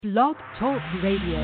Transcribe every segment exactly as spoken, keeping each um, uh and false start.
Blog Talk Radio.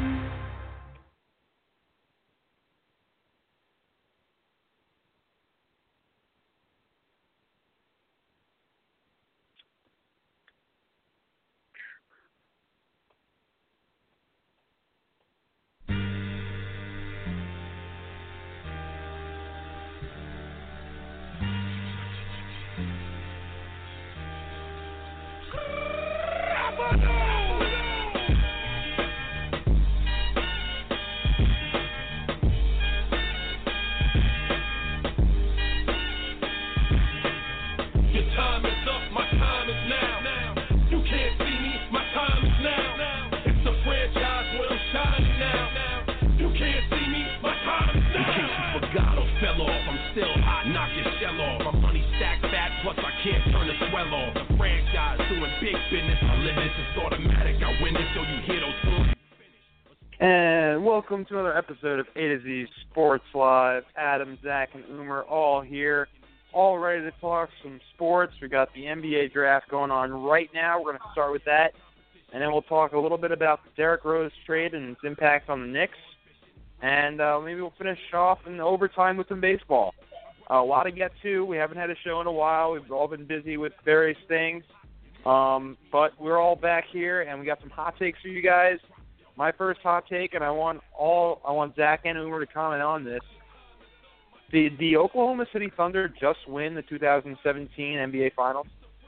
And welcome to another episode of A to Z Sports Live. Adam, Zach, and Umer all here, all ready to talk some sports. We got the N B A draft going on right now. We're going to start with that, and then we'll talk a little bit about the Derrick Rose trade and its impact on the Knicks, and uh, maybe we'll finish off in overtime with some baseball. Uh, a lot to get to. We haven't had a show in a while. We've all been busy with various things, um, but we're all back here, and we got some hot takes for you guys. My first hot take, and I want all I want Zach and Umer to comment on this. Did the Oklahoma City Thunder just win the two thousand seventeen N B A Finals?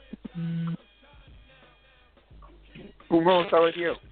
Umer, we'll start with you.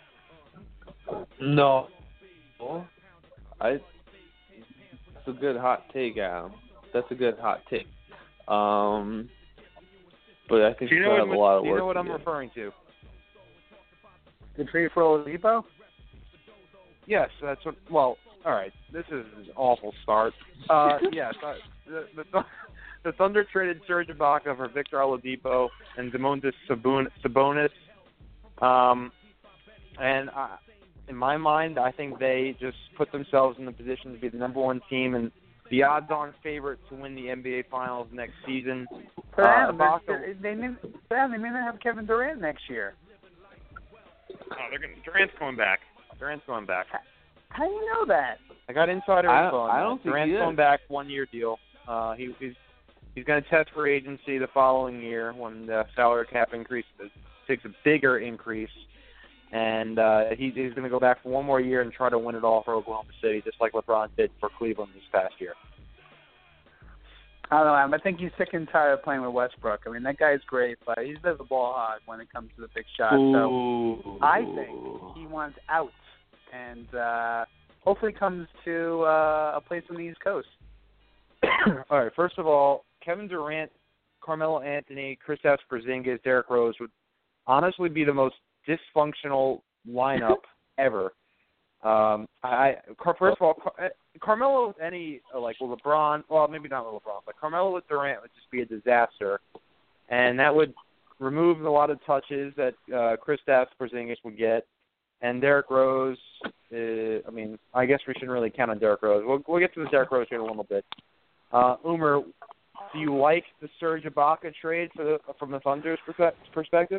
No. I. That's a good hot take, Adam. That's a good hot take. Um, but I think do you know we have what, a lot of do work you know what to I'm do. referring to? The trade for Oladipo? Yes, that's what. Well, all right. This is an awful start. Uh, yes, uh, the, the the Thunder traded Serge Ibaka for Victor Oladipo and Domantas Sabonis. Um, and I, in my mind, I think they just put themselves in the position to be the number one team and the odds-on favorite to win the N B A Finals next season. For Uh, them, Ibaka, they, may, for them, they may not have Kevin Durant next year. oh, they're gonna, Durant's going back. Durant's going back. How do you know that? I got insider I- info on I that. don't think Durant's he is. going back, one-year deal. Uh, he, he's he's going to test for agency the following year when the salary cap increase takes a bigger increase, and uh, he, he's going to go back for one more year and try to win it all for Oklahoma City, just like LeBron did for Cleveland this past year. I don't know, Adam. I think he's sick and tired of playing with Westbrook. I mean, that guy's great, but he's a bit of a ball hog when it comes to the big shot. Ooh. So I think he wants out, and uh, hopefully comes to uh, a place on the East Coast. All right, first of all, Kevin Durant, Carmelo Anthony, Kristaps Porzingis, Derrick Rose would honestly be the most dysfunctional lineup ever. Um, I Car- first of all, Car- Carmelo with any uh, like with LeBron, well maybe not with LeBron, but Carmelo with Durant would just be a disaster, and that would remove a lot of touches that uh, Kristaps Porzingis would get, and Derrick Rose. Uh, I mean, I guess we shouldn't really count on Derrick Rose. We'll we'll get to the Derrick Rose here in a little bit. Uh, Umer, do you like the Serge Ibaka trade for the, from the Thunder's perspe- perspective?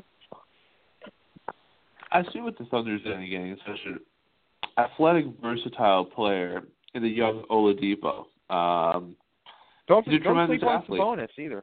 I see what the Thunder's doing getting is such an athletic, versatile player in the young Oladipo. Um, Don't, he's a don't tremendous sleep on athlete. Sabonis either.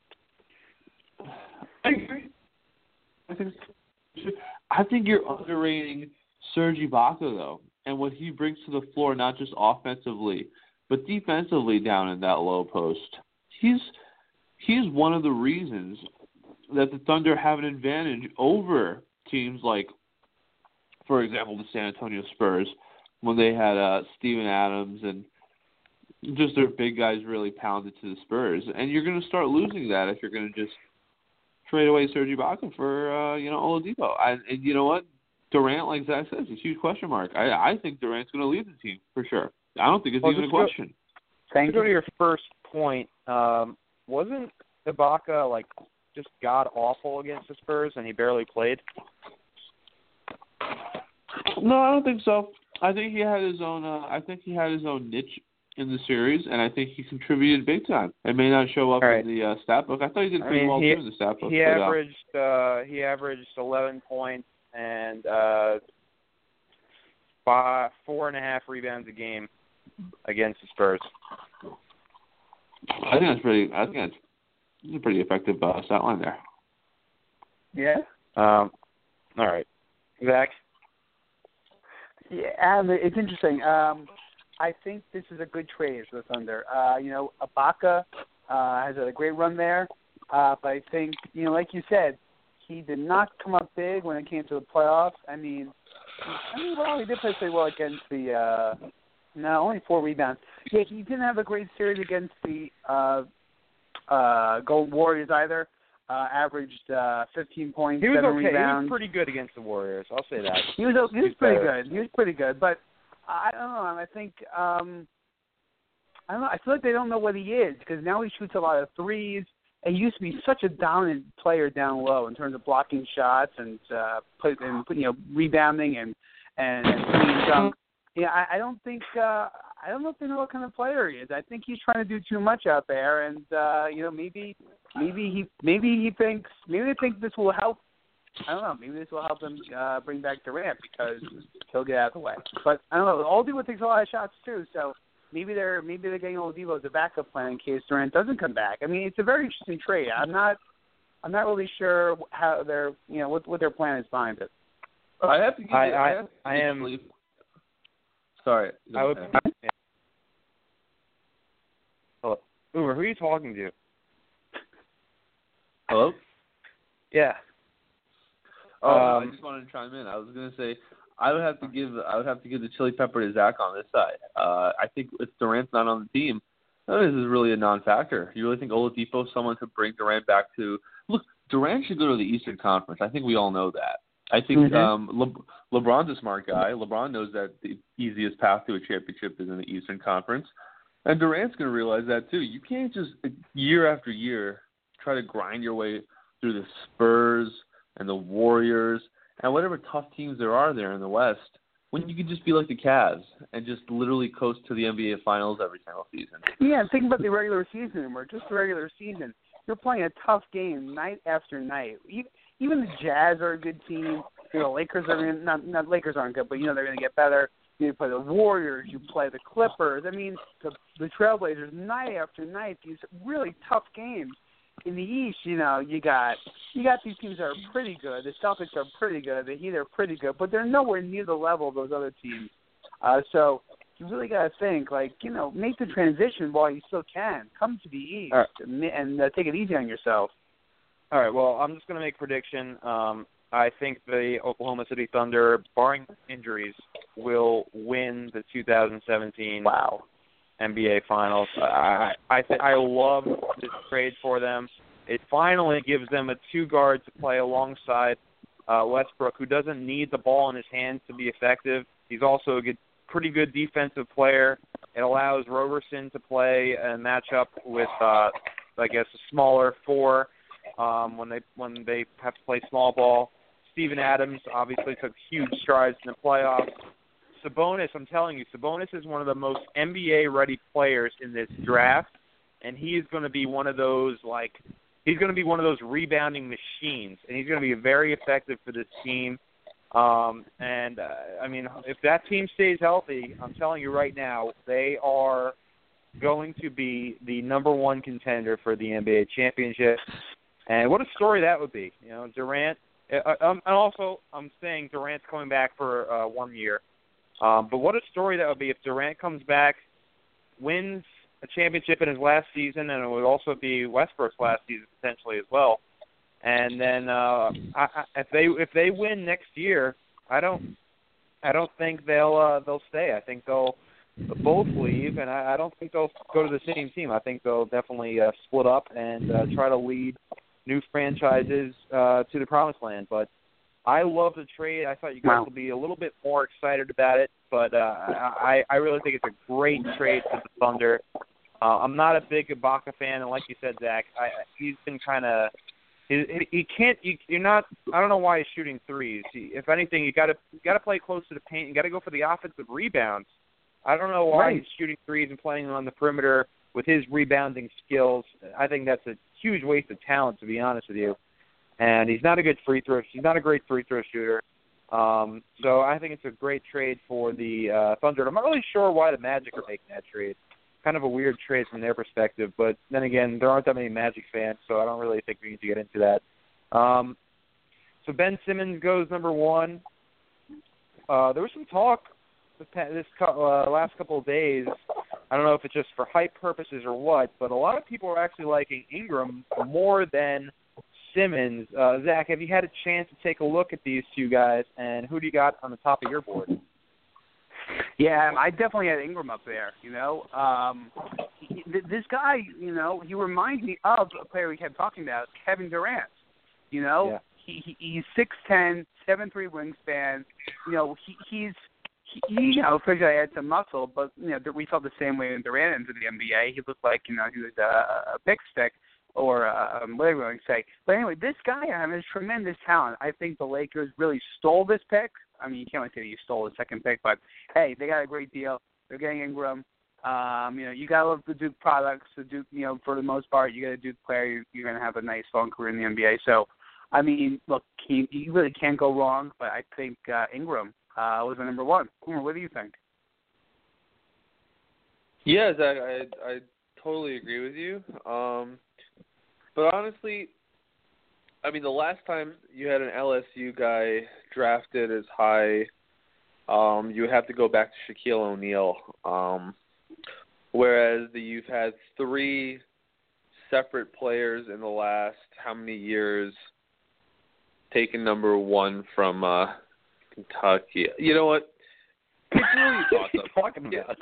I agree. I think, I think you're underrating Serge Ibaka, though, and what he brings to the floor, not just offensively, but defensively down in that low post. He's he's one of the reasons that the Thunder have an advantage over teams like, for example, the San Antonio Spurs, when they had uh, Steven Adams and just their big guys really pounded to the Spurs. And you're going to start losing that if you're going to just trade away Serge Ibaka for, uh, you know, Oladipo. I, and you know what? Durant, like Zach says, is a huge question mark. I, I think Durant's going to lead the team for sure. I don't think it's Well, even a just go- question. Thank To go to you. your first point, um, wasn't Ibaka like just god awful against the Spurs and he barely played? No, I don't think so. I think he had his own. Uh, I think he had his own niche in the series, and I think he contributed big time. It may not show up All right. in the uh, stat book. I thought he did I pretty mean, well he, too in the stat book. he but, uh, averaged uh, he averaged eleven points and uh, five, four and a half rebounds a game against the Spurs. I think that's pretty. I think that's, that's a pretty effective uh, stat line there. Yeah. Um. All right, Zach. Yeah, and it's interesting. Um, I think this is a good trade for the Thunder. Uh, you know, Ibaka uh, has had a great run there, uh, but I think, you know, like you said, he did not come up big when it came to the playoffs. I mean, I mean, well, he did play pretty well against the. Uh, no, only four rebounds. Yeah, he didn't have a great series against the uh, uh, Golden Warriors either. Uh, averaged uh, fifteen points, He was seven okay. rebounds. He was pretty good against the Warriors. I'll say that. He was he was He's pretty better. good. He was pretty good, but I don't know. I think um, I don't know. I feel like they don't know what he is because now he shoots a lot of threes. And he used to be such a dominant player down low in terms of blocking shots and uh, put and you know rebounding and and, and clean dunk. Yeah, I, I don't think uh, I don't know if they know what kind of player he is. I think he's trying to do too much out there, and uh, you know maybe maybe he maybe he thinks maybe they think this will help. I don't know. Maybe this will help them uh, bring back Durant because he'll get out of the way. But I don't know. Oladipo takes a lot of shots too, so maybe they're maybe they're getting Oladipo as a backup plan in case Durant doesn't come back. I mean, it's a very interesting trade. I'm not I'm not really sure how they're you know what what their plan is behind it. I have to give I you, I, I, have to I am. sleep. Sorry. I would. Yeah. Hello, Uber. Who are you talking to? Hello? Yeah. Oh, Um, I just wanted to chime in. I was going to say I would have to give I would have to give the chili pepper to Zach on this side. Uh, I think if Durant's not on the team, this is really a non-factor. You really think Oladipo is someone to bring Durant back to? Look, Durant should go to the Eastern Conference. I think we all know that. I think mm-hmm. um, Le- LeBron's a smart guy. LeBron knows that the easiest path to a championship is in the Eastern Conference, and Durant's going to realize that too. You can't just year after year try to grind your way through the Spurs and the Warriors and whatever tough teams there are there in the West when you could just be like the Cavs and just literally coast to the N B A Finals every single season. Yeah, think about the regular season, or just the regular season. You're playing a tough game night after night. Even the Jazz are a good team. You know, Lakers are gonna, not not Lakers aren't good, but you know they're going to get better. You play the Warriors, you play the Clippers. I mean, the, the Trailblazers night after night. These really tough games. In the East, you know, you got you got these teams that are pretty good. The Celtics are pretty good. The Heat are pretty good, but they're nowhere near the level of those other teams. Uh, so you really got to think, like, you know, make the transition while you still can. Come to the East right. and, and uh, take it easy on yourself. All right. Well, I'm just going to make a prediction. Um, I think the Oklahoma City Thunder, barring injuries, will win the two thousand seventeen Wow. N B A Finals. I I th- I love this trade for them. It finally gives them a two guard to play alongside uh, Westbrook, who doesn't need the ball in his hands to be effective. He's also a good, pretty good defensive player. It allows Roberson to play and match up with, uh, I guess, a smaller four um, when they when they have to play small ball. Steven Adams obviously took huge strides in the playoffs. Sabonis, I'm telling you, Sabonis is one of the most N B A-ready players in this draft, and he is going to be one of those, like, he's going to be one of those rebounding machines, and he's going to be very effective for this team. Um, and, uh, I mean, if that team stays healthy, I'm telling you right now, they are going to be the number one contender for the N B A championship. And what a story that would be. You know, Durant, uh, um, and also I'm saying Durant's coming back for uh, one year. Um, but what a story that would be if Durant comes back, wins a championship in his last season, and it would also be Westbrook's last season potentially as well. And then uh, I, I, if they if they win next year, I don't I don't think they'll uh, they'll stay. I think they'll both leave, and I, I don't think they'll go to the same team. I think they'll definitely uh, split up and uh, try to lead new franchises uh, to the promised land. But I love the trade. I thought you guys Wow. would be a little bit more excited about it, but uh, I, I really think it's a great trade for the Thunder. Uh, I'm not a big Ibaka fan, and like you said, Zach, I, he's been kind of he, he can't. You, you're not. I don't know why he's shooting threes. He, if anything, you got to got to play close to the paint. You got to go for the offensive rebounds. I don't know why Right. he's shooting threes and playing on the perimeter with his rebounding skills. I think that's a huge waste of talent, to be honest with you. And he's not a good free throw. He's not a great free throw shooter. Um, so I think it's a great trade for the uh, Thunder. I'm not really sure why the Magic are making that trade. Kind of a weird trade from their perspective, but then again, there aren't that many Magic fans, so I don't really think we need to get into that. Um, so Ben Simmons goes number one. Uh, there was some talk this, this uh, last couple of days. I don't know if it's just for hype purposes or what, but a lot of people are actually liking Ingram more than Simmons. Uh, Zach, have you had a chance to take a look at these two guys, and who do you got on the top of your board? Yeah, I definitely had Ingram up there, you know. Um, he, this guy, you know, he reminds me of a player we kept talking about, Kevin Durant. You know, yeah. he, he he's six ten, seven three wingspan. You know, he he's he, you know, figured I had some muscle, but you know, we felt the same way when Durant entered the N B A. He looked like, you know, he was a, a pick stick or um, whatever you want to say. But anyway, this guy I mean, has tremendous talent. I think the Lakers really stole this pick. I mean, you can't really say you stole the second pick, but hey, they got a great deal. They're getting Ingram. Um, you know, you gotta love the Duke products. The Duke, you know, for the most part, you got a Duke player, you're, you're gonna have a nice long career in the N B A. So, I mean, look, you, you really can't go wrong. But I think uh, Ingram uh, was the number one. Umar, what do you think? Yeah, Zach, I I totally agree with you. Um, but honestly, I mean, the last time you had an L S U guy drafted as high, um, you have to go back to Shaquille O'Neal. Um, whereas the, you've had three separate players in the last how many years taking number one from uh, Kentucky. You know what? It's really toss-up. Talking about?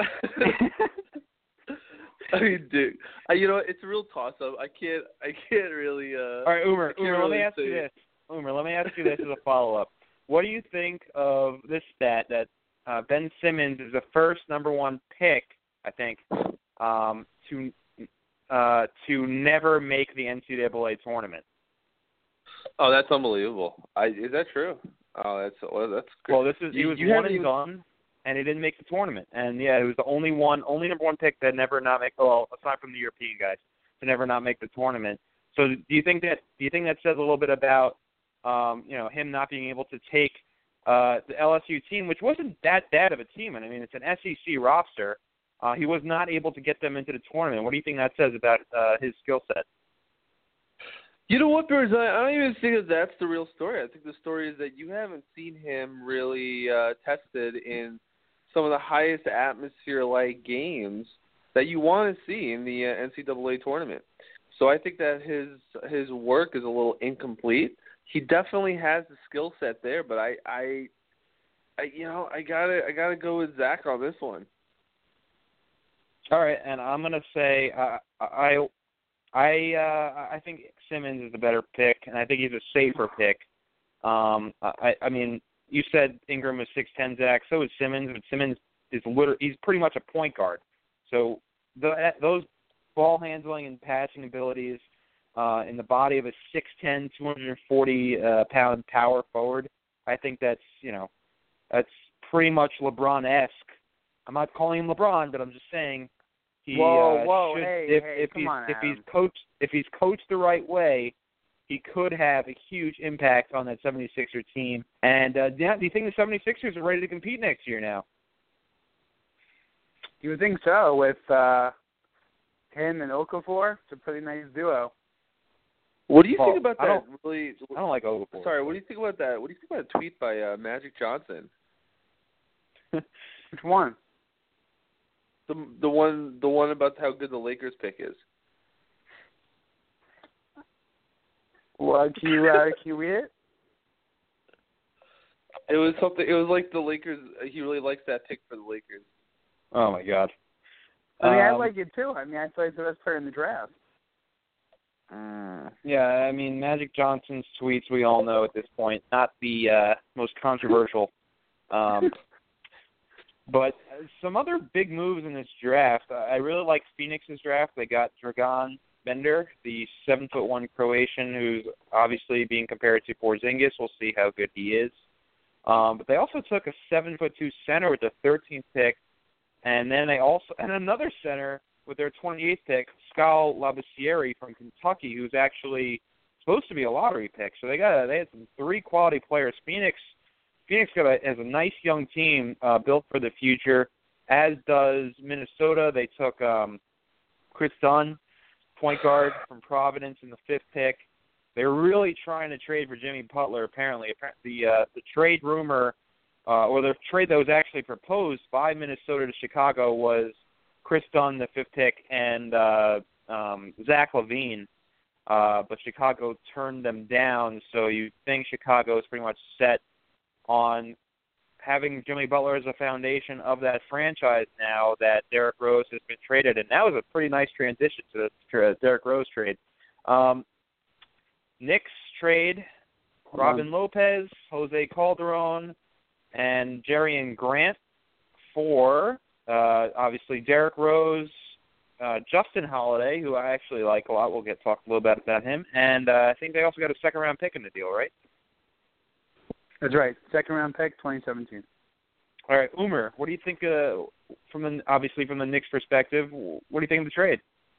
I mean, dude, I, you know, it's a real toss-up. I can't, I can't really. Uh, All right, Umar, can't Umar, really let me ask say. you this. Umar, let me ask you this as a follow-up. What do you think of this stat that uh, Ben Simmons is the first number one pick, I think, um, to uh, to never make the N C double A tournament? Oh, that's unbelievable. I, is that true? Oh, that's well, that's great. Well, this is he You- was you one haven't and even- done, and he didn't make the tournament. And yeah, he was the only one, only number one pick that never not make. Well, aside from the European guys, to never not make the tournament. So, do you think that do you think that says a little bit about um, you know him not being able to take uh, the L S U team, which wasn't that bad of a team? And I mean, it's an S E C roster. Uh, he was not able to get them into the tournament. What do you think that says about uh, his skill set? You know what, Burns? I, I don't even think that that's the real story. I think the story is that you haven't seen him really uh, tested in some of the highest atmosphere-like games that you want to see in the uh, N C double A tournament. So I think that his his work is a little incomplete. He definitely has the skill set there, but I, I, I, you know, I gotta I gotta go with Zach on this one. All right, and I'm gonna say uh, I. I uh, I think Simmons is the better pick, and I think he's a safer pick. Um, I, I mean, you said Ingram is six ten, Zach. So is Simmons, but Simmons is literally he's pretty much a point guard. So the, those ball handling and passing abilities uh, in the body of a six ten, two hundred forty uh, pound power forward, I think that's you know that's pretty much LeBron-esque. I'm not calling him LeBron, but I'm just saying. He, whoa, uh, whoa, should, hey, if, hey, if come he's on, if Adam. he's coached if he's coached the right way, he could have a huge impact on that seventy-sixer team. And uh, do you think the seventy-sixers are ready to compete next year now? You would think so with uh, him and Okafor. It's a pretty nice duo. What do you Well, think about I that? don't- Really? I don't like Okafor. Sorry. What do you think about that? What do you think about a tweet by uh, Magic Johnson? Which one? The the one the one about how good the Lakers pick is. Well, can you uh, can you read it? It was something. It was like the Lakers. He really likes that pick for the Lakers. Oh my God. I mean, I Um, like it too. I mean, I thought he's the best player in the draft. Uh, yeah, I mean, Magic Johnson's tweets, we all know at this point, not the uh, most controversial. Um, but some other big moves in this draft. I really like Phoenix's draft. They got Dragan Bender, the seven foot one Croatian, who's obviously being compared to Porzingis. We'll see how good he is. Um, but they also took a seven foot two center with the thirteenth pick, and then they also and another center with their twenty-eighth pick, Skal Labissiere from Kentucky, who's actually supposed to be a lottery pick. So they got they had some three quality players. Phoenix Phoenix got a, has a nice young team uh, built for the future, as does Minnesota. They took um, Chris Dunn, point guard from Providence, in the fifth pick. They're really trying to trade for Jimmy Butler, apparently. The, uh, the trade rumor, uh, or the trade that was actually proposed by Minnesota to Chicago was Chris Dunn, the fifth pick, and uh, um, Zach LaVine. Uh, but Chicago turned them down, so you think Chicago is pretty much set on having Jimmy Butler as a foundation of that franchise now that Derrick Rose has been traded. And that was a pretty nice transition to the Derrick Rose trade. Um, Knicks trade Robin Lopez, Jose Calderon, and Jerrion Grant for, uh, obviously, Derrick Rose, uh, Justin Holiday, who I actually like a lot. We'll get talk a little bit about him. And uh, I think they also got a second-round pick in the deal, right? That's right. Second-round pick, twenty seventeen. All right, Umer, what do you think, uh, from the, obviously from the Knicks' perspective, what do you think of the trade?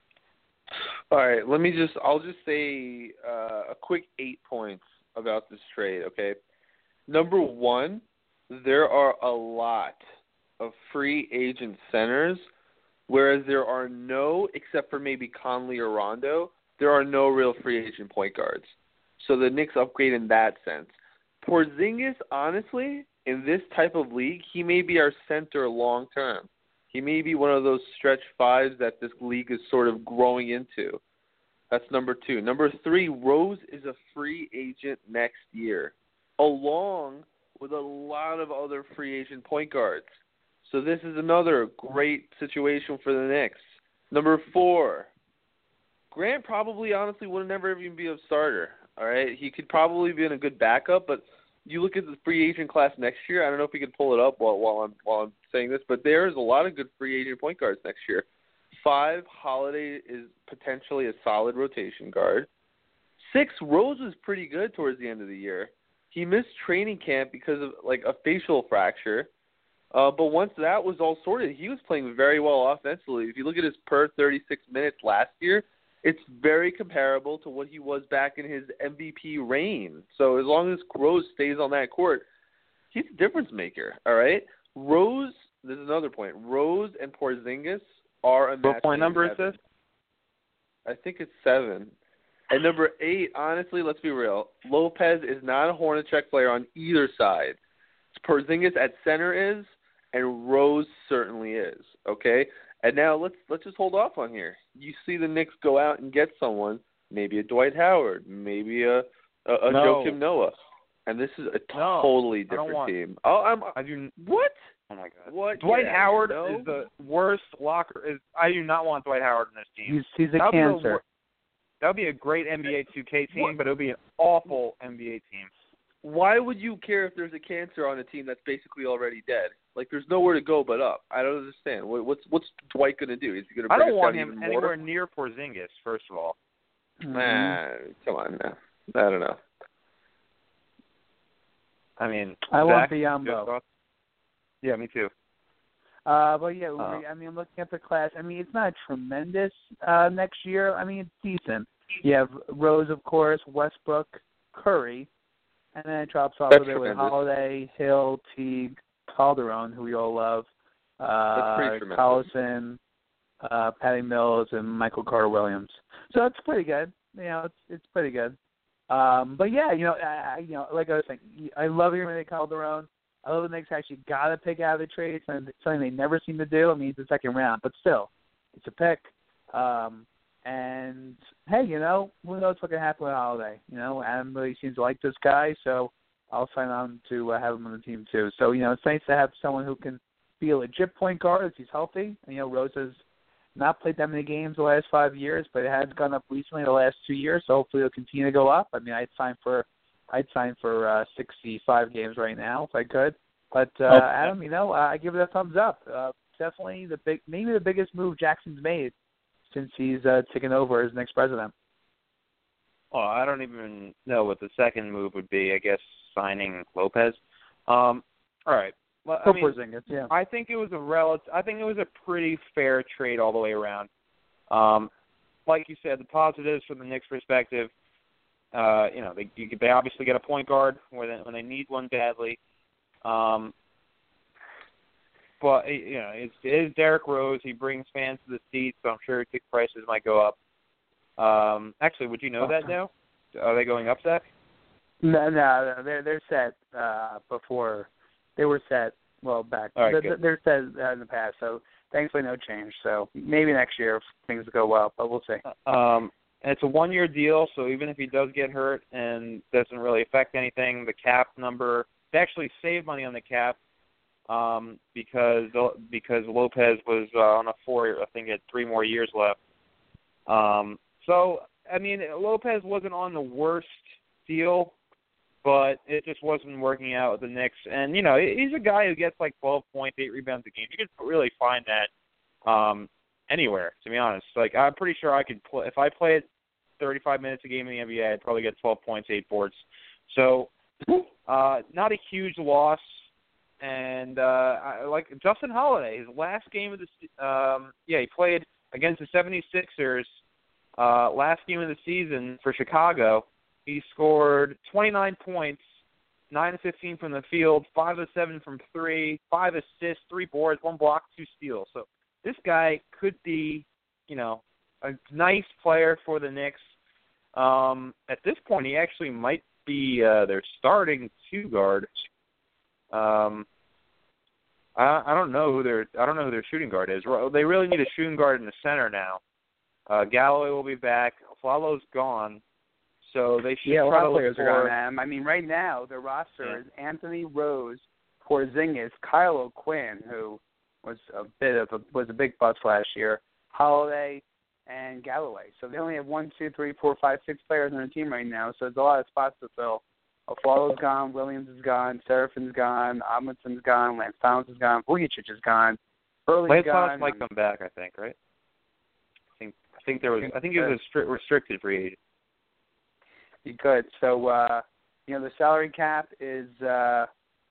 All right, let me just, I'll just say uh, a quick eight points about this trade, okay? Number one, there are a lot of free agent centers, whereas there are no, except for maybe Conley or Rondo, there are no real free agent point guards. So the Knicks upgrade in that sense. Porzingis, honestly, in this type of league, he may be our center long term. He may be one of those stretch fives that this league is sort of growing into. That's number two. Number three, Rose is a free agent next year, along with a lot of other free agent point guards. So this is another great situation for the Knicks. Number four, Grant probably honestly would never even be a starter. All right, he could probably be in a good backup, but you look at the free agent class next year. I don't know if we can pull it up while while I'm while I'm saying this, but there's a lot of good free agent point guards next year. Five, Holiday is potentially a solid rotation guard. Six, Rose was pretty good towards the end of the year. He missed training camp because of like a facial fracture, uh, but once that was all sorted, he was playing very well offensively. If you look at his per thirty-six minutes last year, it's very comparable to what he was back in his M V P reign. So as long as Rose stays on that court, he's a difference maker, all right? Rose, this is another point. Rose and Porzingis are a match. What point number is this? I think it's seven. And number eight, honestly, let's be real. Lopez is not a Hornacek player on either side. Porzingis at center is, and Rose certainly is, okay? And now let's let's just hold off on here. You see the Knicks go out and get someone, maybe a Dwight Howard, maybe a a, a no. Joakim Noah, and this is a no, totally different want, team. Oh, I'm I do. What? Oh my God! What? Dwight yeah, Howard no? is the worst locker. Is I do not want Dwight Howard in this team. He's, he's a That'd cancer. That would be a great N B A two K team, what? but it would be an awful N B A team. Why would you care if there's a cancer on a team that's basically already dead? Like, there's nowhere to go but up. I don't understand. What, what's what's Dwight going to do? Is he going to I bring don't us want down him even anywhere more? near Porzingis, first of all. Mm-hmm. Nah, come on now. I don't know. I mean, I want Zach, Biyombo. your thoughts? Yeah, me too. Uh, but yeah, Uh, I mean, looking at the class, I mean, it's not tremendous uh, next year. I mean, it's decent. You have Rose, of course, Westbrook, Curry, and then it drops off That's a bit with tremendous. Holiday, Hill, Teague, Calderon, who we all love, That's uh, pretty tremendous. Collison, uh, Patty Mills, and Michael Carter-Williams. So it's pretty good. You know, it's it's pretty good. Um, but yeah, you know, I, you know, like I was saying, I love hearing they Calderon. I love the Knicks actually got to pick out of the trade, something, something they never seem to do. I mean, it's the second round, but still, it's a pick. Um, and hey, you know, who knows what can happen with Holiday? You know, Adam really seems to like this guy, so I'll sign on to uh, have him on the team too. So you know, it's nice to have someone who can be a legit point guard if he's healthy. And, you know, Rose has not played that many games the last five years, but it has gone up recently the last two years. So hopefully it'll continue to go up. I mean, I'd sign for I'd sign for uh, sixty-five games right now if I could. But uh, okay. Adam, you know, I give it a thumbs up. Uh, definitely the big, maybe the biggest move Jackson's made since he's uh, taken over as next president. Well, I don't even know what the second move would be. I guess signing Lopez. Um, all right. Well, I mean, Porzingis, yeah. I think it was a rel- I think it was a pretty fair trade all the way around. Um, like you said, the positives from the Knicks' perspective. Uh, you know, they you, they obviously get a point guard when they, when they need one badly. Um, but you know, it's it is Derrick Rose. He brings fans to the seats, so I'm sure ticket prices might go up. Um, actually, would you know that now? Are they going up, Zach? No, no, they're they're set uh, before. They were set well back. All right, they're, they're set uh, in the past, so thankfully no change. So maybe next year if things go well, but we'll see. Um, and it's a one-year deal, so even if he does get hurt and doesn't really affect anything, the cap number, they actually save money on the cap um, because because Lopez was uh, on a four, I think he had three more years left. Um, so, I mean, Lopez wasn't on the worst deal, but it just wasn't working out with the Knicks. And, you know, he's a guy who gets like twelve points, eight rebounds a game. You could really find that um, anywhere, to be honest. Like, I'm pretty sure I could play, if I played thirty-five minutes a game in the N B A, I'd probably get twelve points, eight boards. So, uh, not a huge loss. And, uh, I, like, Justin Holiday, his last game of the um, yeah, he played against the seventy-sixers uh, last game of the season for Chicago. He scored twenty-nine points, nine of fifteen from the field, five of seven from three, five assists, three boards, one block, two steals. So this guy could be, you know, a nice player for the Knicks. Um, at this point, he actually might be uh, their starting two guard. Um, I, I don't know who their I don't know who their shooting guard is. They really need a shooting guard in the center now. Uh, Galloway will be back. Flalo's gone. So they should yeah, a try lot to of players look are for, gone. Um, I mean, right now the roster yeah. is Anthony Rose, Porzingis, Kyle O'Quinn, who was a bit of a was a big bust last year, Holiday, and Galloway. So they only have one, two, three, four, five, six players on the team right now. So there's a lot of spots to fill. Flalo's gone, Williams is gone, Serafin's gone, Amundsen's gone, Lance Thomas is gone, Vujicic is gone, Burley's Lance gone. Thomas might come back, I think, right? I think I think there was I think he was a stri- restricted free agent. You could. So, uh, you know, the salary cap is, uh,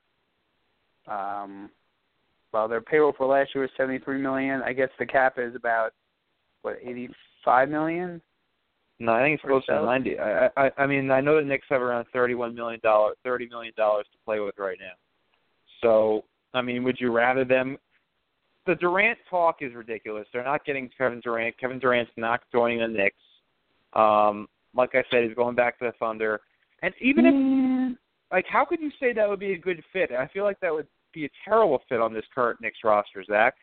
um, well, their payroll for last year was seventy-three million dollars. I guess the cap is about, what, eighty-five million dollars? No, I think it's close so? to ninety. I, I I mean, I know the Knicks have around thirty-one million dollars, thirty million dollars to play with right now. So, I mean, would you rather them? The Durant talk is ridiculous. They're not getting Kevin Durant. Kevin Durant's not joining the Knicks. Um, like I said, he's going back to the Thunder. And even if, like, how could you say that would be a good fit? I feel like that would be a terrible fit on this current Knicks roster, Zach.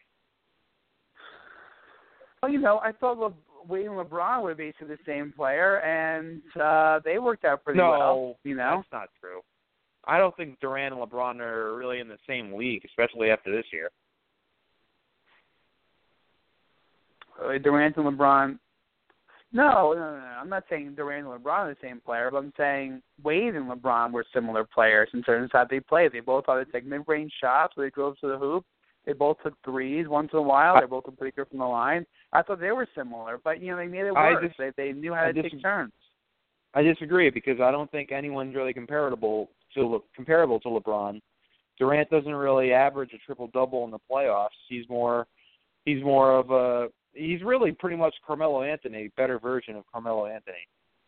Well, you know, I thought Le- Wade and LeBron were basically the same player, and uh, they worked out pretty no, well. You know, that's not true. I don't think Durant and LeBron are really in the same league, especially after this year. Uh, Durant and LeBron. No, no, no, no. I'm not saying Durant and LeBron are the same player, but I'm saying Wade and LeBron were similar players in terms of how they played. They both had to take mid-range shots where they drove to the hoop. They both took threes once in a while. They both were pretty good from the line. I thought they were similar, but, you know, they made it worse. Just, they, they knew how to I take just, turns. I disagree because I don't think anyone's really comparable to comparable to LeBron. Durant doesn't really average a triple-double in the playoffs. He's more he's more of a He's really pretty much Carmelo Anthony, better version of Carmelo Anthony.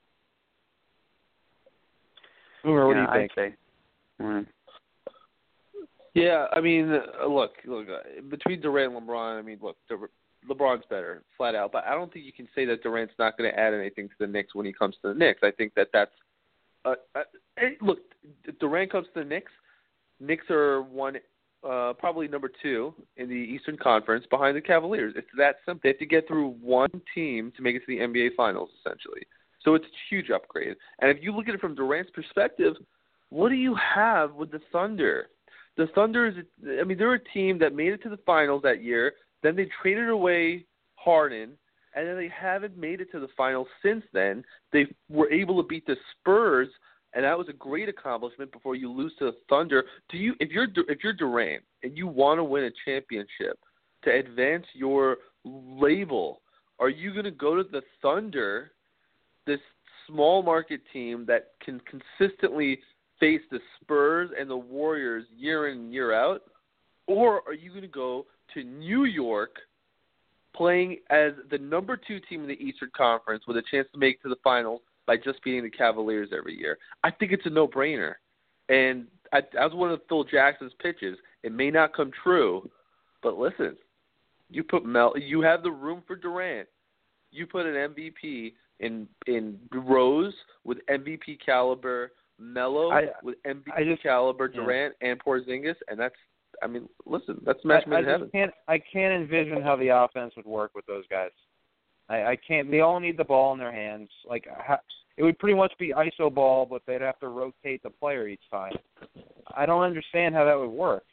Boomer, what yeah, do you think? I'd say. Mm. Yeah, I mean, uh, look, look. Uh, between Durant and LeBron, I mean, look, Dur- LeBron's better, flat out. But I don't think you can say that Durant's not going to add anything to the Knicks when he comes to the Knicks. I think that that's uh, uh, hey, look. If Durant comes to the Knicks, Knicks are one. Uh, probably number two in the Eastern Conference behind the Cavaliers. It's that simple. They have to get through one team to make it to the N B A Finals, essentially. So it's a huge upgrade. And if you look at it from Durant's perspective, what do you have with the Thunder? The Thunder is, I mean, they're a team that made it to the Finals that year. Then they traded away Harden, and then they haven't made it to the Finals since then. They were able to beat the Spurs, and that was a great accomplishment before you lose to the Thunder. Do you, if you're if you're Durant and you want to win a championship to advance your label, are you going to go to the Thunder, this small market team that can consistently face the Spurs and the Warriors year in and year out, or are you going to go to New York, playing as the number two team in the Eastern Conference with a chance to make it to the finals by just beating the Cavaliers every year? I think it's a no-brainer. And I, that was one of Phil Jackson's pitches. It may not come true, but listen, you put Mel. You have the room for Durant. You put an M V P in in Rose with M V P caliber, Melo I, with M V P I just, caliber, yeah. Durant and Porzingis, and that's. I mean, listen, that's match made I, in I heaven. just can't. I can't envision how the offense would work with those guys. I, I can't. They all need the ball in their hands. Like ha, it would pretty much be I S O ball, but they'd have to rotate the player each time. I don't understand how that would work.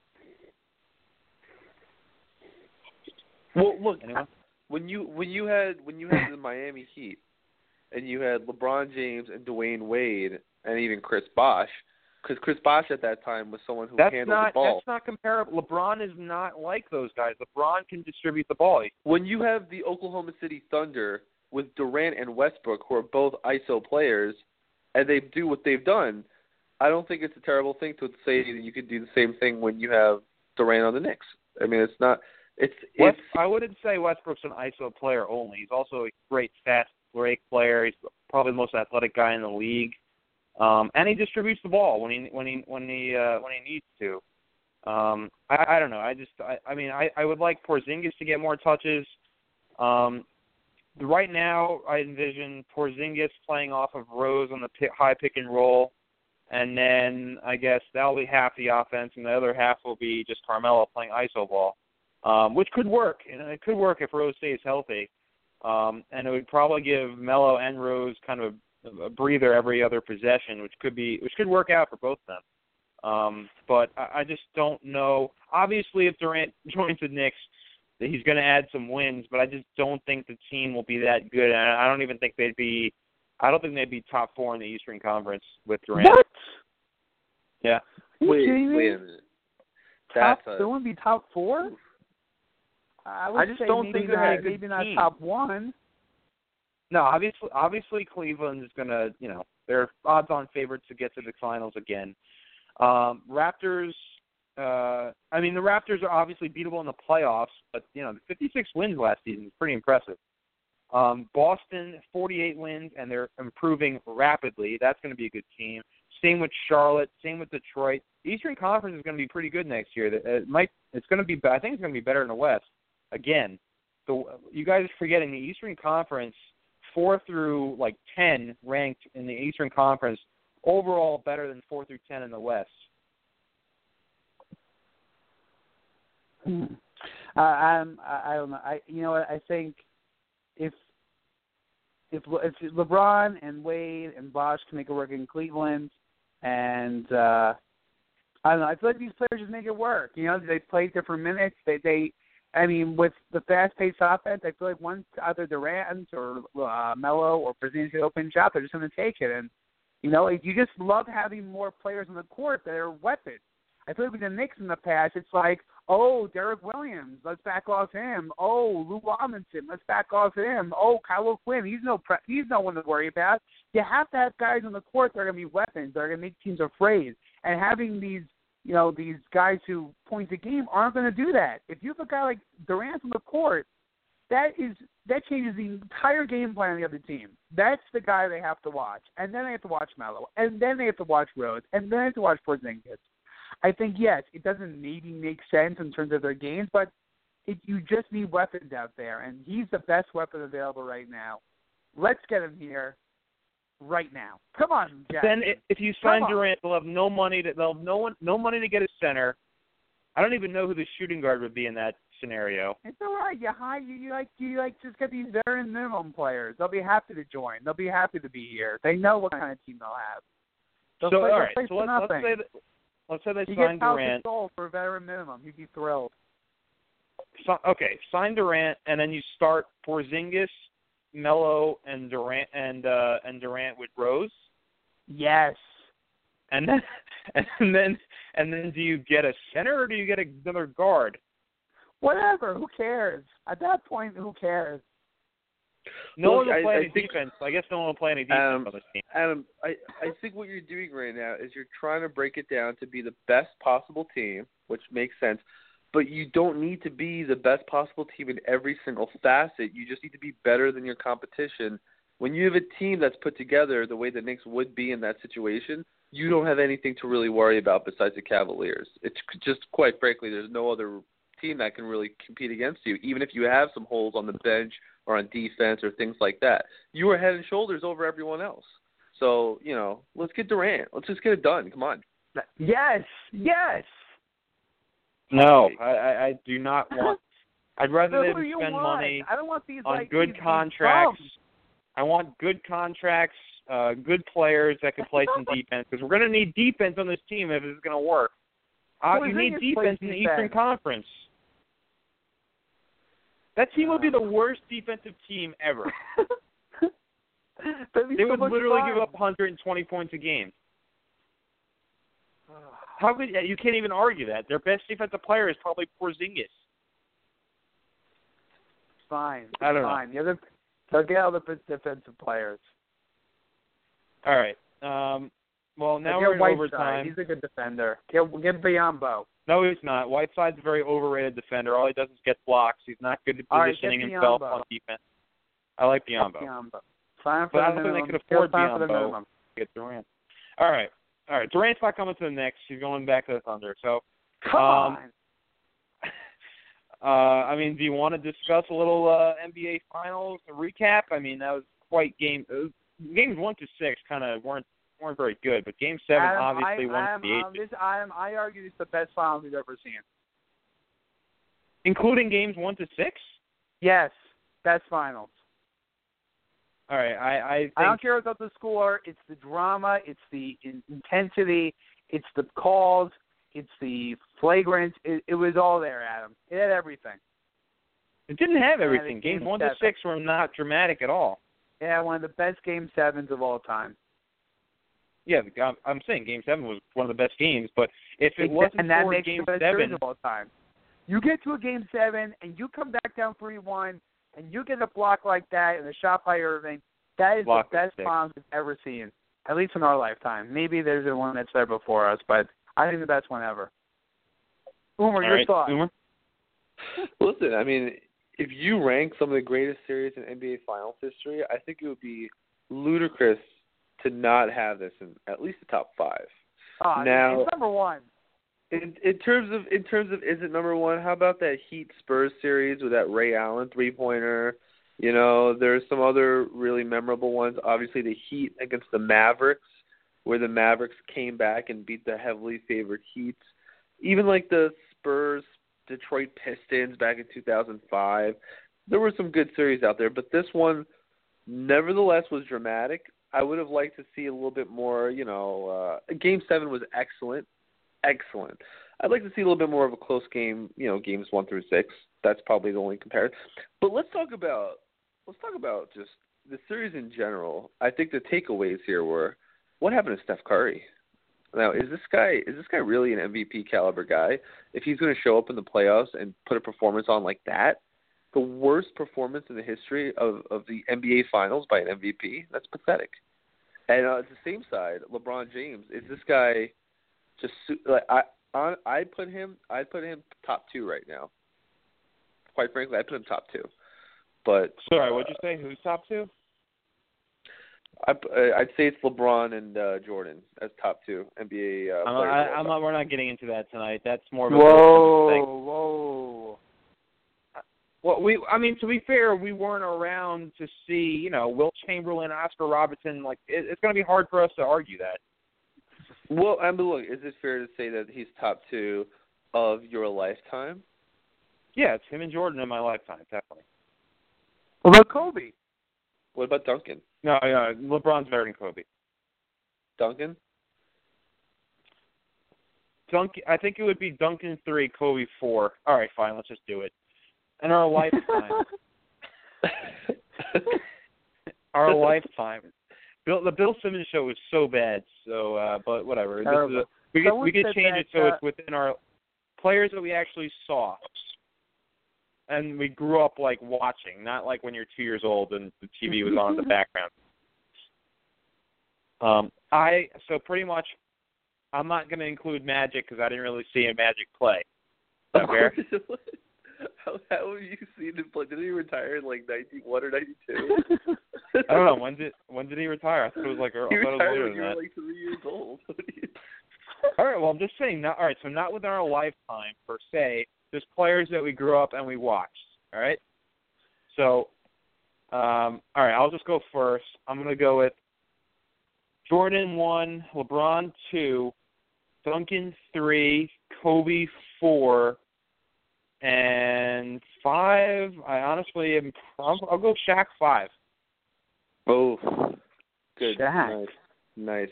Well, look, Anyone? when you when you had when you had the Miami Heat, and you had LeBron James and Dwayne Wade and even Chris Bosh. Because Chris Bosh at that time was someone who That's handled not, the ball. That's not comparable. LeBron is not like those guys. LeBron can distribute the ball. When you have the Oklahoma City Thunder with Durant and Westbrook, who are both I S O players, and they do what they've done, I don't think it's a terrible thing to say that you could do the same thing when you have Durant on the Knicks. I mean, it's not. It's. West, it's I wouldn't say Westbrook's an I S O player only. He's also a great fast break player. He's probably the most athletic guy in the league. Um, and he distributes the ball when he when he when he uh, when he needs to. Um, I, I don't know. I just I, I mean I, I would like Porzingis to get more touches. Um, right now, I envision Porzingis playing off of Rose on the pick, high pick and roll, and then I guess that'll be half the offense, and the other half will be just Carmelo playing I S O ball, um, which could work. You know, it could work if Rose stays healthy, um, and it would probably give Melo and Rose kind of a a breather every other possession, which could be which could work out for both of them. Um, but I, I just don't know. Obviously, if Durant joins the Knicks, he's going to add some wins. But I just don't think the team will be that good. And I don't even think they'd be. I don't think they'd be top four in the Eastern Conference with Durant. What? Yeah. wait, kidding me? wait a minute. Top, That's a, they wouldn't be top four. I would I just say don't maybe think they're not, a good maybe not team. top one. No, obviously, obviously Cleveland is going to, you know, they're odds-on favorites to get to the finals again. Um, Raptors, uh, I mean, the Raptors are obviously beatable in the playoffs, but, you know, the fifty-six wins last season is pretty impressive. Um, Boston, forty-eight wins, and they're improving rapidly. That's going to be a good team. Same with Charlotte. Same with Detroit. The Eastern Conference is going to be pretty good next year. It might. It's going to be. I think it's going to be better in the West. Again, so you guys are forgetting the Eastern Conference. Four through like ten ranked in the Eastern Conference, overall better than four through ten in the West. Hmm. Uh, I'm, I, I don't know. I, you know what? I think if if if LeBron and Wade and Bosh can make it work in Cleveland, and uh, I don't know, I feel like these players just make it work. You know, they play different minutes. They they. I mean, with the fast-paced offense, I feel like once either Durant or uh, Melo or Porzingis get open shot, they're just going to take it. And, you know, you just love having more players on the court that are weapons. I feel like with the Knicks in the past, it's like, oh, Derek Williams, let's back off him. Oh, Lou Robinson, let's back off him. Oh, Kyle O'Quinn, he's no pre- he's no one to worry about. You have to have guys on the court that are going to be weapons, that are going to make teams afraid. And having these You know, these guys who point the game aren't going to do that. If you have a guy like Durant on the court, that is that changes the entire game plan of the other team. That's the guy they have to watch. And then they have to watch Melo. And then they have to watch Rose. And then they have to watch Porzingis. I think, yes, it doesn't maybe make sense in terms of their games, but it, you just need weapons out there. And he's the best weapon available right now. Let's get him here. Right now, come on, Jack. Then if you sign Come on. Durant, they'll have no money to they'll have no one no money to get a center. I don't even know who the shooting guard would be in that scenario. It's all right. You high, you, you like you like just get these veteran minimum players. They'll be happy to join. They'll be happy to be here. They know what kind of team they'll have. They'll so play, all they'll right, play so for let's, let's nothing. say that, let's say they you sign get Pau Durant. Gasol for a veteran minimum. You'd be thrilled. So, okay, sign Durant, and then you start Porzingis, Melo, and Durant and uh, and Durant with Rose. Yes. And then, and then, and then, do you get a center or do you get another guard? Whatever. Who cares? At that point, who cares? No Look, one will I- play I any think- defense. I guess no one will play any defense Um, on this team. Adam, I, I think what you're doing right now is you're trying to break it down to be the best possible team, which makes sense, but you don't need to be the best possible team in every single facet. You just need to be better than your competition. When you have a team that's put together the way the Knicks would be in that situation, you don't have anything to really worry about besides the Cavaliers. It's just, quite frankly, there's no other team that can really compete against you, even if you have some holes on the bench or on defense or things like that. You are head and shoulders over everyone else. So, you know, let's get Durant. Let's just get it done. Come on. Yes, yes. No, I, I, I do not want. I'd rather So them who do you spend want? money I don't want these on like good these, contracts. These I want good contracts, uh, good players that can play some defense, because we're going to need defense on this team if it's going to work. Uh, Well, you the thing need is, play defense in the Eastern defense. Conference. That team would be the worst defensive team ever. They would literally give up one hundred twenty points a game. How could you can't even argue that? Their best defensive player is probably Porzingis. Fine. I don't fine. know. The other, so get all the defensive players. All right. Um, well, now get we're in Whiteside. overtime. He's a good defender. Get, get Biyombo. No, he's not. Whiteside's a very overrated defender. All he does is get blocks. He's not good at All right, positioning get himself Biyombo. on defense. I like Biyombo. Biyombo. Sign But for I the don't think minimum. they could afford Sign for the Biyombo. minimum. Get Durant. All right. All right. Durant's not coming to the Knicks. He's going back to the Thunder. So, Come um, on. uh, I mean, do you want to discuss a little uh, N B A Finals recap? I mean, that was quite game. Uh, games one to six kind of weren't weren't very good, but Game Seven Adam, obviously I, won Adam, the eight, um, this, Adam, I argue it's the best finals we've ever seen. including games one to six. Yes, best finals. All right, I I, think, I don't care about the score. It's the drama. It's the in- intensity. It's the calls. It's the flagrance. It, it was all there, Adam. It had everything. it didn't have Yeah, everything. the Games game one seven. to six were not dramatic at all. Yeah, one of the best game sevens of all time. Yeah, I'm, I'm saying Game Seven was one of the best games, but if it Exactly. wasn't and that for makes Game it the best series Seven, of all time. You get to a game seven and you come back down three one and you get a block like that and a shot by Irving. That is Block the best six. finals we've ever seen, at least in our lifetime. Maybe there's a one that's there before us, but I think the best one ever. Umer, all your right, thoughts? Umer? Listen, I mean, if you rank some of the greatest series in N B A Finals history, I think it would be ludicrous to not have this in at least the top five. Oh, Now- it's number one. In, in terms of in terms of is it number one? How about that Heat Spurs series with that Ray Allen three pointer? You know, there's some other really memorable ones. Obviously, the Heat against the Mavericks, where the Mavericks came back and beat the heavily favored Heat. Even like the Spurs Detroit Pistons back in two thousand five. There were some good series out there, but this one, nevertheless, was dramatic. I would have liked to see a little bit more. You know, uh, Game Seven was excellent. Excellent. I'd like to see a little bit more of a close game, you know, games one through six. That's probably the only comparison. But let's talk about let's talk about just the series in general. I think the takeaways here were what happened to Steph Curry. Now, is this guy is this guy really an M V P caliber guy? If he's going to show up in the playoffs and put a performance on like that, the worst performance in the history of, of the N B A Finals by an M V P, that's pathetic. And uh, at the same side, LeBron James, is this guy just like I I I put him I put him top two right now. Quite frankly, I put him top two. But Sorry, uh, what'd you say? Who's top two? I I'd say it's LeBron and uh, Jordan as top two N B A uh, I'm, players. I, of all I'm time. not. We're not getting into that tonight. That's more of a Whoa, thing. whoa. Well, we. I mean, to be fair, we weren't around to see. You know, Wilt Chamberlain, Oscar Robertson. Like, it, it's going to be hard for us to argue that. Well, I mean, look, is it fair to say that he's top two of your lifetime? Yeah, it's him and Jordan in my lifetime, definitely. What about Kobe? What about Duncan? No, yeah, LeBron's better than Kobe. Duncan? Duncan, I think it would be Duncan three, Kobe four. All right, fine, let's just do it. In our lifetime, our lifetime. Bill, the Bill Simmons show was so bad. So, uh, but whatever. This is a, we could, Someone we could said change that, it so uh, it's within our players that we actually saw, and we grew up like watching, not like when you're two years old and the T V was on in the background. Um, I so pretty much, I'm not going to include Magic because I didn't really see a Magic play. Is that fair? How, how have you seen him play? Did he retire in like ninety-one or ninety-two? I don't know. When did when did he retire? I thought it was like I thought He it was retired later when than you were that. like three years old. All right. Well, I'm just saying. Not all right. So not within our lifetime per se. Just players that we grew up and we watched. All right. So, um, all right. I'll just go first. I'm gonna go with Jordan one, LeBron two, Duncan three, Kobe four, and five. I honestly am. I'll, I'll go Shaq five. Oh, good. Shaq. Nice. Nice.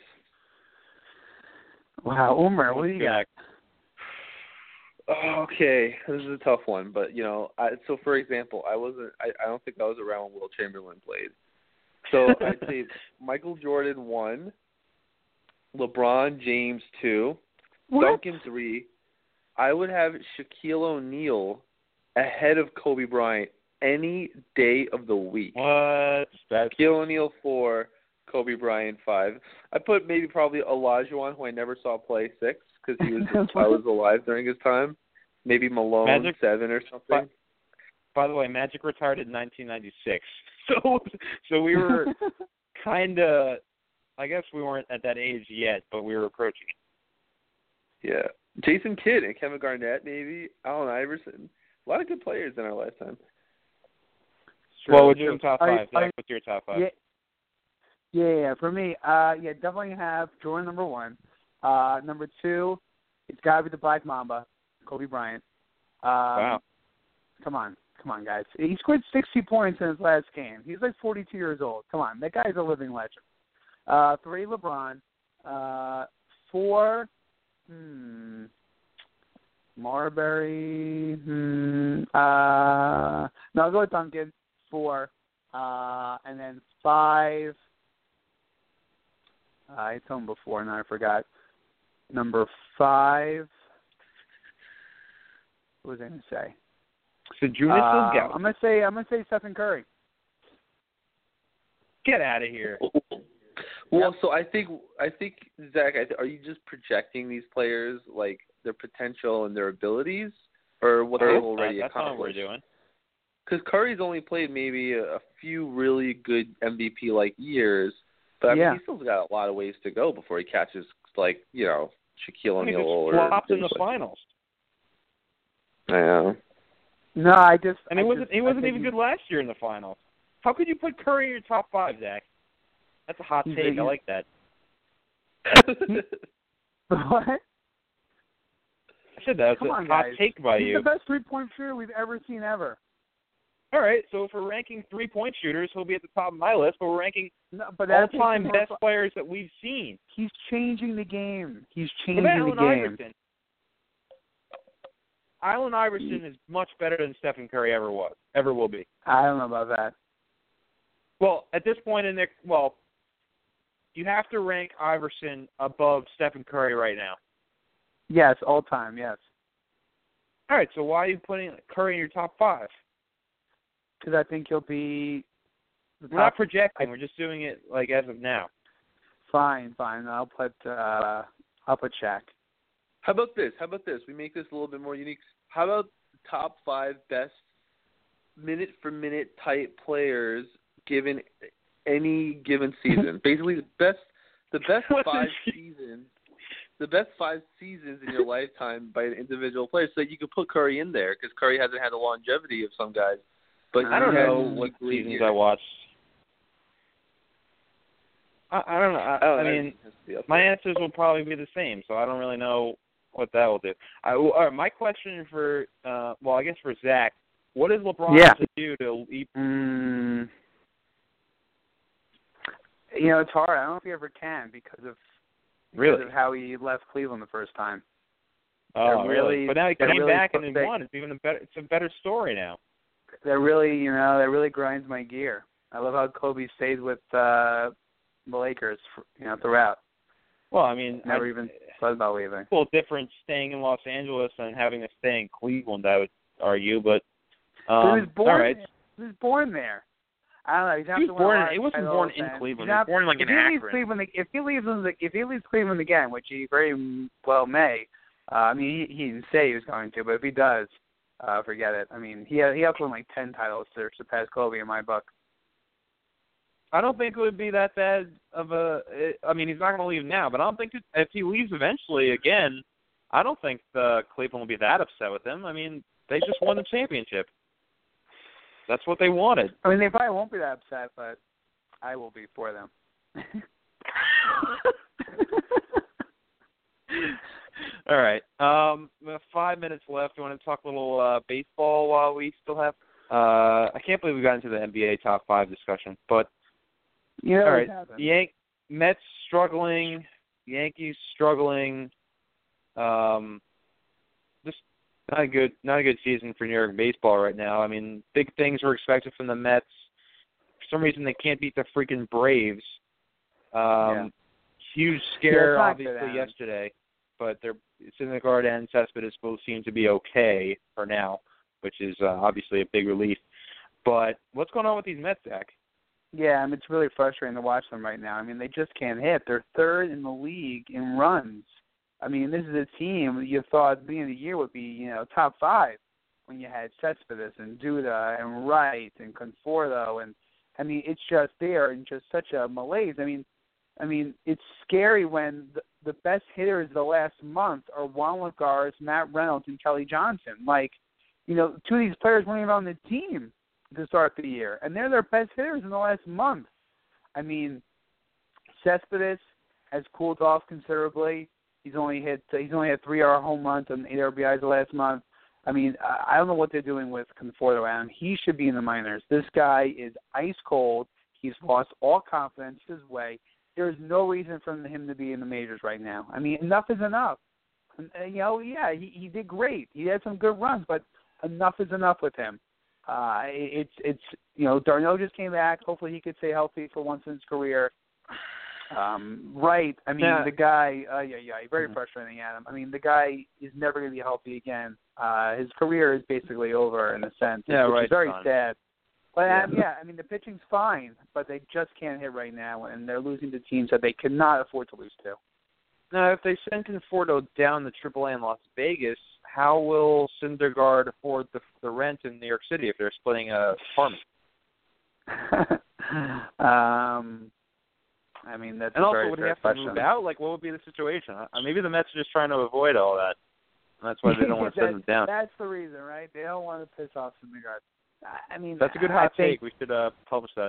Wow, Umar, what do you got? Okay, this is a tough one, but you know, I, so for example, I wasn't. I, I don't think I was around when Will Chamberlain played. So I'd say Michael Jordan one, LeBron James two, What? Duncan three. I would have Shaquille O'Neal ahead of Kobe Bryant any day of the week. What? That's Shaquille O'Neal four, Kobe Bryant five. I put maybe probably Olajuwon, who I never saw play, six because he was I was alive during his time. Maybe Malone Magic, seven or something. By the way, Magic retired in nineteen ninety-six, so so we were kind of. I guess we weren't at that age yet, but we were approaching it. Yeah, Jason Kidd and Kevin Garnett, maybe Allen Iverson. A lot of good players in our lifetime. Well, we're doing top Are you- five. are Zach, you- what's your top five? Yeah, yeah, yeah. For me, uh, yeah, definitely have Jordan number one. Uh, number two, it's got to be the Black Mamba, Kobe Bryant. Um, Wow. Come on, come on, guys. He scored sixty points in his last game. He's like forty-two years old. Come on, that guy's a living legend. Uh, three, LeBron. Uh, four, hmm, Marbury. Hmm, uh, no, I'll go with Duncan. Four. Uh, and then five. Uh, I told him before, and I forgot. Number five. What was I going to say? So Junis Uh, Ilgauskas. I'm gonna say I'm gonna say Stephen Curry. Get out of here. Well, so I think I think Zach, I th- are you just projecting these players like their potential and their abilities, or what they've already That's not what we're accomplished? doing. Because Curry's only played maybe a, a few really good M V P like years, but I mean, Yeah. he's still got a lot of ways to go before he catches like you know Shaquille He O'Neal just or flopped in the things like- finals, I know. No, I just and he I wasn't. just, He wasn't I even think good last year in the finals. How could you put Curry in your top five, Zach? That's a hot He's- take. I he's- like that. What? I said that was Come a on, hot guys. take by He's you. the best three-point shooter we've ever seen ever. All right, so if we're ranking three-point shooters, he'll be at the top of my list. But we're ranking No, but that all-time takes best more- players that we've seen. He's changing the game. He's What changing about the Allen game. Iverson? Allen Iverson is much better than Stephen Curry ever was, ever will be. I don't know about that. Well, at this point in their well, you have to rank Iverson above Stephen Curry right now. Yes, all time. Yes, All right, so why are you putting Curry in your top five? because I think he'll be. The We're not top, projecting. We're just doing it like as of now. fine, fine. I'll put. Uh, I'll put Shaq. How about this? How about this? We make this a little bit more unique. How about the top five best minute for minute type players given any given season? Basically, the best, the best What five is- seasons, the best five seasons in your lifetime by an individual player, so that you could put Curry in there because Curry hasn't had the longevity of some guys. But I don't he had know what three seasons years. I watched. I, I don't know. I, Oh, I that mean, has to be up my there. answers will probably be the same, so I don't really know what that will do. I, all right, my question for, uh, well, I guess for Zach, what does LeBron Yeah. have to do to leap? Mm, you know, it's hard. I don't know if he ever can because of because Really? of how he left Cleveland the first time. Oh, They're really? really- But now he they're came really back and then they- won. It's even a better. It's a better story now. That really, you know, that really grinds my gear. I love how Kobe stayed with uh, the Lakers, for, you know, throughout. Well, I mean, Never I, even thought about leaving. It's a little different staying in Los Angeles and having to stay in Cleveland, I would argue. But um, But he was born. all right. He was born there. I don't know. He's He was to win born a in- lot he of wasn't titles born in and Cleveland. he's He was not- born, like, if in he leaves Akron. Cleveland, if he leaves, if he leaves Cleveland again, which he very well may. Uh, I mean, he, he didn't say he was going to, but if he does, uh, forget it. I mean, he he has won like ten titles to surpass Kobe in my book. I don't think it would be that bad of a. I mean, he's not going to leave now, but I don't think it, if he leaves eventually again, I don't think the Cleveland will be that upset with him. I mean, they just won the championship. That's what they wanted. I mean, they probably won't be that upset, but I will be for them. All right. Um, we have five minutes left. We want to talk a little uh, baseball while we still have. Uh, I can't believe we got into the N B A top five discussion, but yeah, all right. Yank Mets struggling, Yankees struggling. Um, just not a good, not a good season for New York baseball right now. I mean, big things were expected from the Mets. For some reason, they can't beat the freaking Braves. Um, yeah. Huge scare, yeah, obviously, yesterday. But they're Syndergaard and Cespedes both seem to be okay for now, which is uh, obviously a big relief. But what's going on with these Mets, Zach? Yeah, I mean, it's really frustrating to watch them right now. I mean, they just can't hit. They're third in the league in runs. I mean, this is a team you thought at the beginning of the year would be, you know, top five when you had Cespedes and Duda and Wright and Conforto. And, I mean, it's just there and just such a malaise. I mean, I mean, it's scary when the, the best hitters the last month are Juan Lagares, Matt Reynolds, and Kelly Johnson. Like, you know, two of these players weren't even on the team to start the year, and they're their best hitters in the last month. I mean, Cespedes has cooled off considerably. He's only hit he's only had three R home runs and eight R B Is the last month. I mean, I don't know what they're doing with Conforto, Adam. He should be in the minors. This guy is ice cold. He's lost all confidence his way. There's no reason for him to be in the majors right now. I mean, enough is enough. And, you know, yeah, he, he did great. He had some good runs, but enough is enough with him. Uh, it's, it's you know, Darno just came back. Hopefully he could stay healthy for once in his career. Um, right. I mean, yeah. the guy, uh, yeah, yeah, very mm-hmm. frustrating, Adam. I mean, the guy is never going to be healthy again. Uh, his career is basically over in a sense, yeah, which right, is very son. sad. But, yeah. Um, yeah, I mean, the pitching's fine, but they just can't hit right now, and they're losing to teams that they cannot afford to lose to. Now, if they send Conforto down to triple A in Las Vegas, how will Syndergaard afford the, the rent in New York City if they're splitting a apartment? um, I mean, that's and a also, very would he fair have question. to move out? Like, what would be the situation? Uh, maybe the Mets are just trying to avoid all that. And that's why they don't want to send that, them down. That's the reason, right? They don't want to piss off Syndergaard. I mean, that's a good hot I think, take. We should uh, publish that.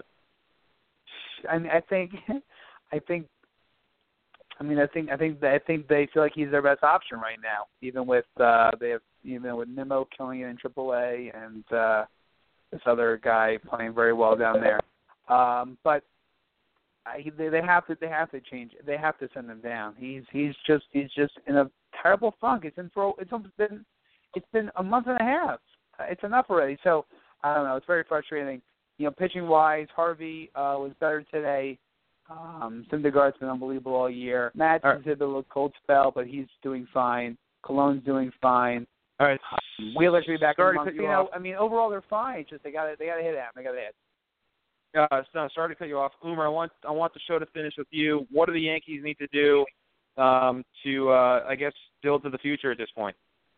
I mean, I think, I think, I mean, I think, I think, I think they feel like he's their best option right now. Even with uh, they have, even with Nimmo killing it in triple A and uh, this other guy playing very well down there. Um, but I, they, they have to, they have to change. They have to send him down. He's, he's just, he's just in a terrible funk. It's in for, it's been, it's been a month and a half. It's enough already. So. I don't know. It's very frustrating. You know, pitching-wise, Harvey uh, was better today. Um, Syndergaard's been unbelievable all year. Matt's right. had a little cold spell, but he's doing fine. Cologne's doing fine. All right. Um, Wheeler should be back sorry in a month. to cut you, you know, off. I mean, overall they're fine. It's just they got to they got to hit at They got to hit. Uh, no, sorry to cut you off, Umer. I want I want the show to finish with you. What do the Yankees need to do um, to, uh, I guess, build to the future at this point?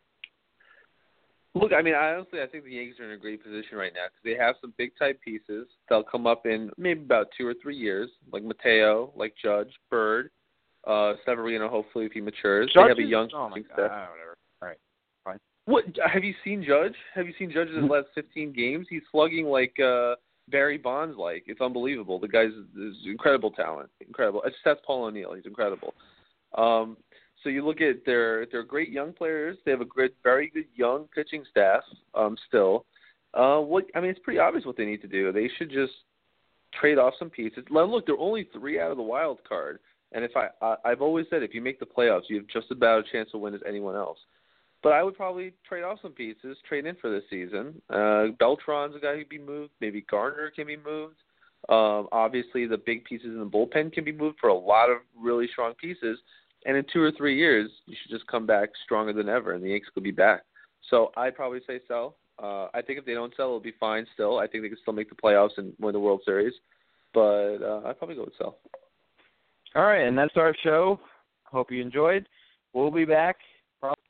Look, I mean, honestly, I think the Yankees are in a great position right now because they have some big-type pieces. They'll come up in maybe about two or three years, like Mateo, like Judge, Bird, uh, Severino, hopefully, if he matures. Judge they have a is, young oh, my staff. God, whatever. All right, fine. What, have you seen Judge? Have you seen Judge in his last fifteen games? He's slugging like uh, Barry Bonds-like. It's unbelievable. The guy's is incredible talent. Incredible. It's that's Paul O'Neill. He's incredible. Um So you look at their their great young players. They have a great, very good young pitching staff. Um, still, uh, what I mean, it's pretty obvious what they need to do. They should just trade off some pieces. Look, they're only three out of the wild card, and if I, I I've always said if you make the playoffs, you have just about a chance to win as anyone else. But I would probably trade off some pieces, trade in for this season. Uh, Beltran's a guy who can be moved. Maybe Garner can be moved. Um, obviously, the big pieces in the bullpen can be moved for a lot of really strong pieces. And in two or three years, you should just come back stronger than ever, and the Yankees could be back. So I'd probably say sell. Uh, I think if they don't sell, it'll be fine still. I think they can still make the playoffs and win the World Series. But uh, I'd probably go with sell. All right, and that's our show. Hope you enjoyed. We'll be back probably